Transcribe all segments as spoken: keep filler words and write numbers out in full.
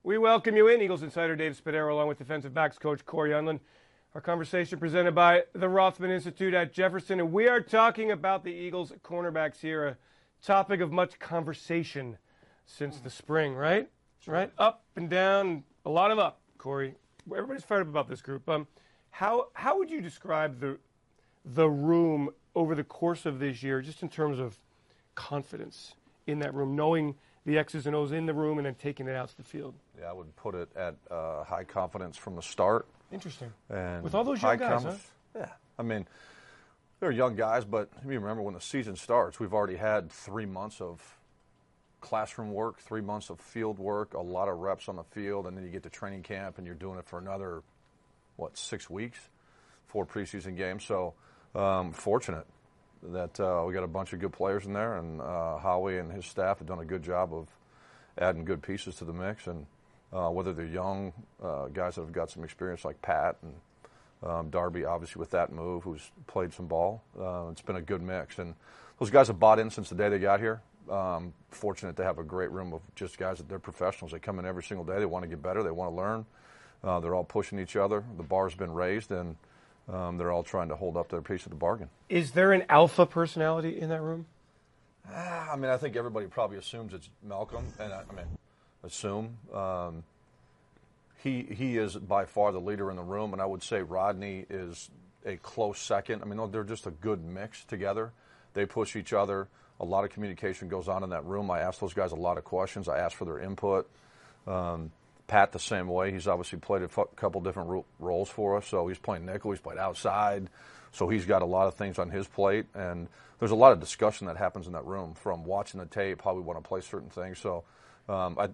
We welcome you in, Eagles insider Dave Spadaro, along with defensive backs coach Corey Unlin. Our conversation presented by the Rothman Institute at Jefferson, and we are talking about the Eagles cornerbacks here, a topic of much conversation since the spring, right? Sure. Right? Up and down, a lot of up, Corey. Everybody's fired up about this group. Um, how how would you describe the the room over the course of this year, just in terms of confidence in that room, knowing the X's and O's in the room and then taking it out to the field? Yeah, I would put it at uh, high confidence from the start. Interesting. And with all those young guys, huh? Yeah. I mean, they're young guys, but you remember when the season starts, we've already had three months of classroom work, three months of field work, a lot of reps on the field, and then you get to training camp and you're doing it for another, what, six weeks, four preseason games. So um, fortunate that uh, we got a bunch of good players in there, and uh, Howie and his staff have done a good job of adding good pieces to the mix. And uh, whether they're young uh, guys that have got some experience like Pat and um, Darby, obviously with that move, who's played some ball, uh, it's been a good mix. And those guys have bought in since the day they got here. Um, fortunate to have a great room of just guys that they're professionals. They come in every single day. They want to get better. They want to learn. Uh, they're all pushing each other. The bar's been raised, and um, they're all trying to hold up their piece of the bargain. Is there an alpha personality in that room? Uh, I mean, I think everybody probably assumes it's Malcolm, and I, I mean, assume. Um, he he is by far the leader in the room, and I would say Rodney is a close second. I mean, they're just a good mix together. They push each other. A lot of communication goes on in that room. I ask those guys a lot of questions. I ask for their input. Um, Pat the same way. He's obviously played a f- couple different ro- roles for us. So he's playing nickel. He's played outside. So he's got a lot of things on his plate. And there's a lot of discussion that happens in that room, from watching the tape, how we want to play certain things. So um, I, I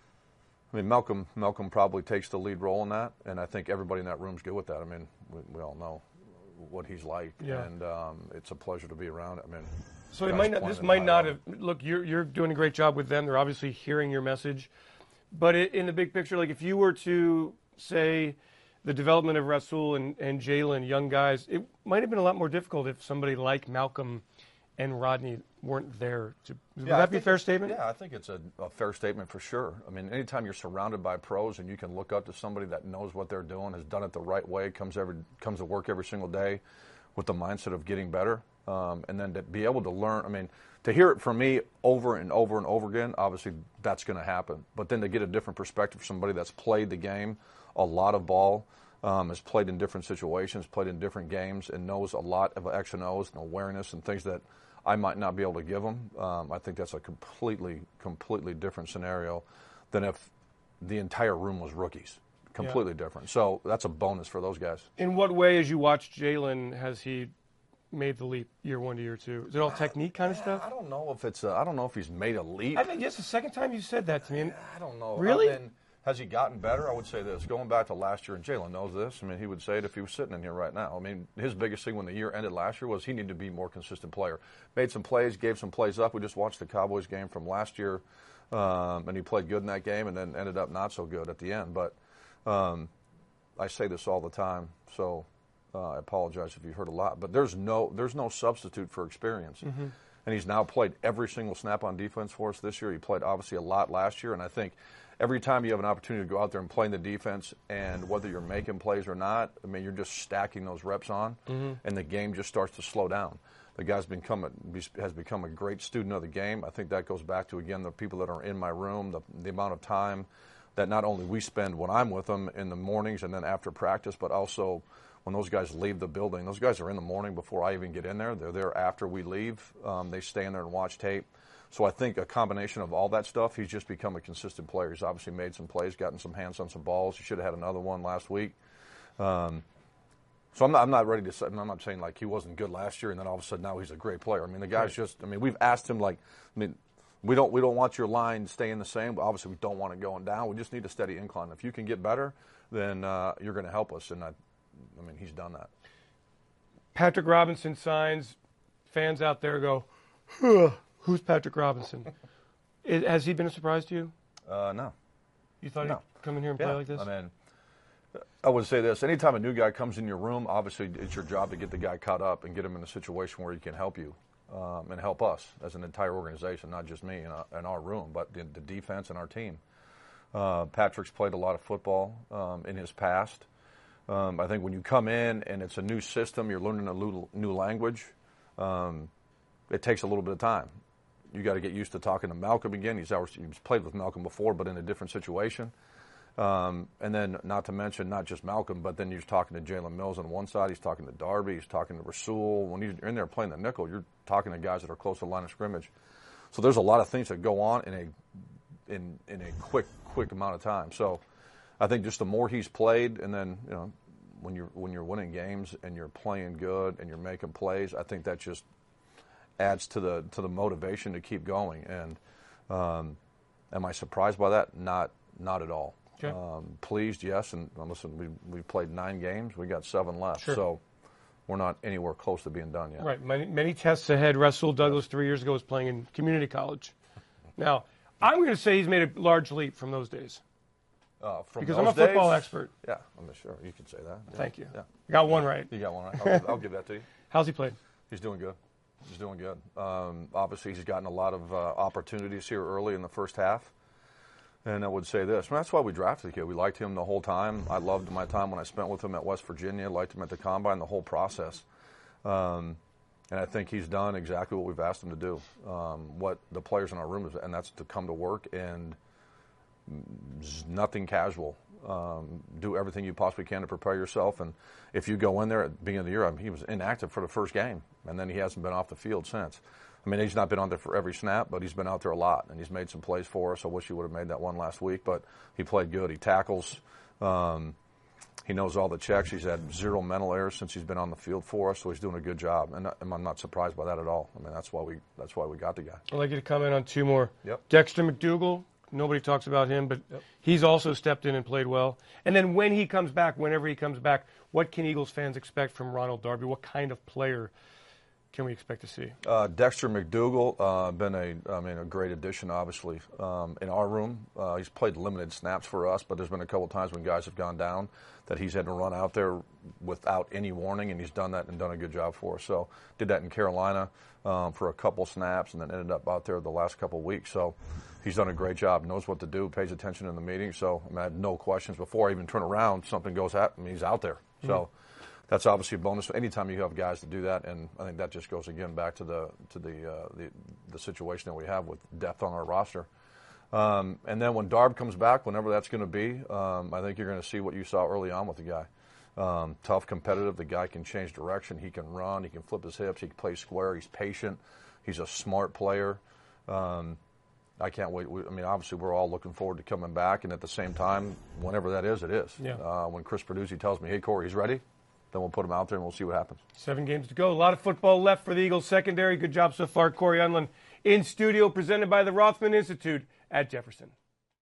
mean, Malcolm Malcolm probably takes the lead role in that, and I think everybody in that room's good with that. I mean, we, we all know what he's like, yeah. and um, it's a pleasure to be around. I mean. So it might not, this might not have, look, you're you're doing a great job with them. They're obviously hearing your message. But it, in the big picture, like if you were to say the development of Rasul and, and Jalen, young guys, it might have been a lot more difficult if somebody like Malcolm and Rodney weren't there. To, would yeah, that be a fair statement? Yeah, I think it's a, a fair statement for sure. I mean, anytime you're surrounded by pros and you can look up to somebody that knows what they're doing, has done it the right way, comes every comes to work every single day with the mindset of getting better, um, and then to be able to learn, I mean, to hear it from me over and over and over again, obviously that's going to happen. But then to get a different perspective from somebody that's played the game, a lot of ball, um, has played in different situations, played in different games, and knows a lot of X and O's and awareness and things that I might not be able to give them. Um, I think that's a completely, completely different scenario than if the entire room was rookies. Completely yeah. different. So that's a bonus for those guys. In what way, as you watch Jalen, has he made the leap year one to year two? Is it all technique kind of yeah, stuff? I don't know if it's. A, I don't know if he's made a leap. I think it's the second time you said that to me. I don't know. Really? I mean, has he gotten better? I would say this. Going back to last year, and Jalen knows this. I mean, he would say it if he was sitting in here right now. I mean, his biggest thing when the year ended last year was he needed to be a more consistent player. Made some plays, gave some plays up. We just watched the Cowboys game from last year, um, and he played good in that game, and then ended up not so good at the end. But um, I say this all the time, so uh, I apologize if you heard a lot. But there's no there's no substitute for experience. Mm-hmm. And he's now played every single snap on defense for us this year. He played obviously a lot last year, and I think every time you have an opportunity to go out there and play in the defense, and whether you're making plays or not, I mean, you're just stacking those reps on, mm-hmm. and the game just starts to slow down. The guy's become a, has become a great student of the game. I think that goes back to, again, the people that are in my room, the, the amount of time that not only we spend when I'm with them in the mornings and then after practice, but also when those guys leave the building. Those guys are in the morning before I even get in there. They're there after we leave. Um, they stay in there and watch tape. So I think a combination of all that stuff, he's just become a consistent player. He's obviously made some plays, gotten some hands on some balls. He should have had another one last week. Um, so I'm not, I'm not ready to say, I'm not saying like he wasn't good last year and then all of a sudden now he's a great player. I mean, the guy's just, I mean, we've asked him like, I mean, we don't we don't want your line staying the same, but obviously we don't want it going down. We just need a steady incline. If you can get better, then uh, you're going to help us. And I, I mean, he's done that. Patrick Robinson signs. Fans out there go, huh, who's Patrick Robinson? It, has he been a surprise to you? Uh, no. You thought no. he'd come in here and yeah. play like this? I mean, I would say this. Anytime a new guy comes in your room, obviously it's your job to get the guy caught up and get him in a situation where he can help you. Um, and help us as an entire organization, not just me and our, in our room, but the, the defense and our team. Uh, Patrick's played a lot of football um, in his past. Um, I think when you come in and it's a new system, you're learning a new, new language, um, it takes a little bit of time. You got to get used to talking to Malcolm again. He's, always, he's played with Malcolm before, but in a different situation. Um, and then, not to mention, not just Malcolm, but then you're talking to Jalen Mills on one side. He's talking to Darby. He's talking to Rasul. When you're in there playing the nickel, you're talking to guys that are close to the line of scrimmage. So there's a lot of things that go on in a in in a quick quick amount of time. So I think just the more he's played, and then you know when you're when you're winning games and you're playing good and you're making plays, I think that just adds to the to the motivation to keep going. And um, am I surprised by that? Not not at all. Okay. Um, pleased, yes. And uh, listen, we we played nine games. We got seven left. Sure. So we're not anywhere close to being done yet. Right. Many, many tests ahead. Rasul Douglas three years ago was playing in community college. Now, I'm going to say he's made a large leap from those days. Uh, from because those I'm a football days, expert. Yeah, I'm sure you can say that. Yeah. Thank you. Yeah. Got one right. You got one right. I'll, I'll give that to you. How's he played? He's doing good. He's doing good. Um, obviously, he's gotten a lot of uh, opportunities here early in the first half. And I would say this. I mean, that's why we drafted the kid. We liked him the whole time. I loved my time when I spent with him at West Virginia. Liked him at the Combine, the whole process. Um, and I think he's done exactly what we've asked him to do. Um, what the players in our room is, and that's to come to work and nothing casual. Um, do everything you possibly can to prepare yourself. And if you go in there at the beginning of the year, I mean, he was inactive for the first game, and then he hasn't been off the field since. I mean, he's not been on there for every snap, but he's been out there a lot, and he's made some plays for us. I wish he would have made that one last week, but he played good. He tackles. Um, he knows all the checks. He's had zero mental errors since he's been on the field for us, so he's doing a good job. And, and I'm not surprised by that at all. I mean, that's why we that's why we got the guy. I'd like you to comment on two more. Yep. Dexter McDougal. Nobody talks about him, but yep. He's also stepped in and played well. And then when he comes back, whenever he comes back, what can Eagles fans expect from Ronald Darby? What kind of player can we expect to see? Uh, Dexter McDougal, uh, been a, I mean, a great addition, obviously, um, in our room. Uh, he's played limited snaps for us, but there's been a couple times when guys have gone down that he's had to run out there without any warning, and he's done that and done a good job for us. So did that in Carolina um, for a couple snaps, and then ended up out there the last couple weeks. So he's done a great job, knows what to do, pays attention in the meeting. So I, mean, I had no questions before I even turn around. Something goes at him, he's out there. Mm-hmm. So. That's obviously a bonus anytime you have guys to do that, and I think that just goes again back to the to the uh, the, the situation that we have with depth on our roster. Um, and then when Darb comes back, whenever that's going to be, um, I think you're going to see what you saw early on with the guy. Um, tough, competitive. The guy can change direction. He can run. He can flip his hips. He can play square. He's patient. He's a smart player. Um, I can't wait. We, I mean, obviously, we're all looking forward to coming back, and at the same time, whenever that is, it is. Yeah. Uh, when Chris Perduzzi tells me, "Hey, Corey, he's ready," then we'll put him out there and we'll see what happens. Seven games to go. A lot of football left for the Eagles secondary. Good job so far. Corey Undlin in studio, presented by the Rothman Institute at Jefferson.